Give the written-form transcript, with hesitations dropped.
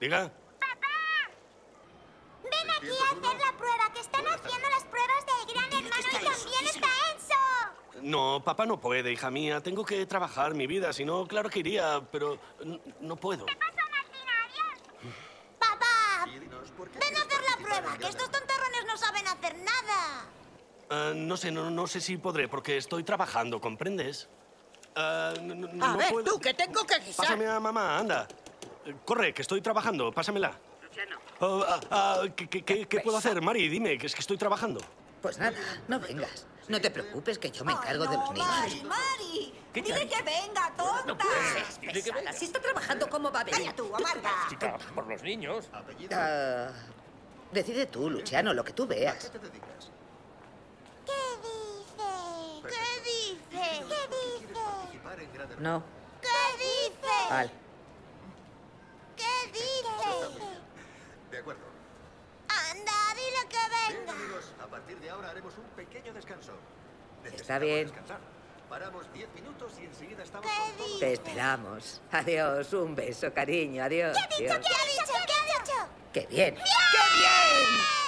Diga. Ven aquí a hacer la prueba, que están haciendo las pruebas del Gran Hermano y también está Enzo. No, papá no puede, hija mía. Tengo que trabajar mi vida. Si no, claro que iría, pero no puedo. ¿Qué pasa, Martina? Adiós. Papá, ven a hacer la prueba, que estos tontorrones no saben hacer nada. No sé si podré, porque estoy trabajando, ¿comprendes? A ver, tú, que tengo que guisar. Pásame a mamá, anda. Corre, que estoy trabajando, pásamela. Luciano. ¿Qué puedo hacer, Mari? Dime, que es que estoy trabajando. Pues nada, no vengas. No te preocupes, que yo me encargo de los niños. Mari, dile que venga, tonta. No puedes. Dile que venga. Si está trabajando, ¿cómo va a venir? Calla tú, amarga. Chica, por los niños. Decide tú, Luciano, lo que tú veas. ¿Qué dice? ¿Qué dice? ¿Qué dice? No. ¿Qué dice? Al. ¿Qué dice? De acuerdo. Anda, dile que Bien, venga. amigos, a partir de ahora haremos un pequeño descanso. Está bien. Descansar. Paramos 10 minutos y enseguida estamos ¿Qué con todo. Te esperamos. Adiós, un beso, cariño, adiós. ¿Qué ha dicho? Adiós. ¿Qué ha dicho? ¿Qué ha dicho? ¡Qué bien! ¡Bien!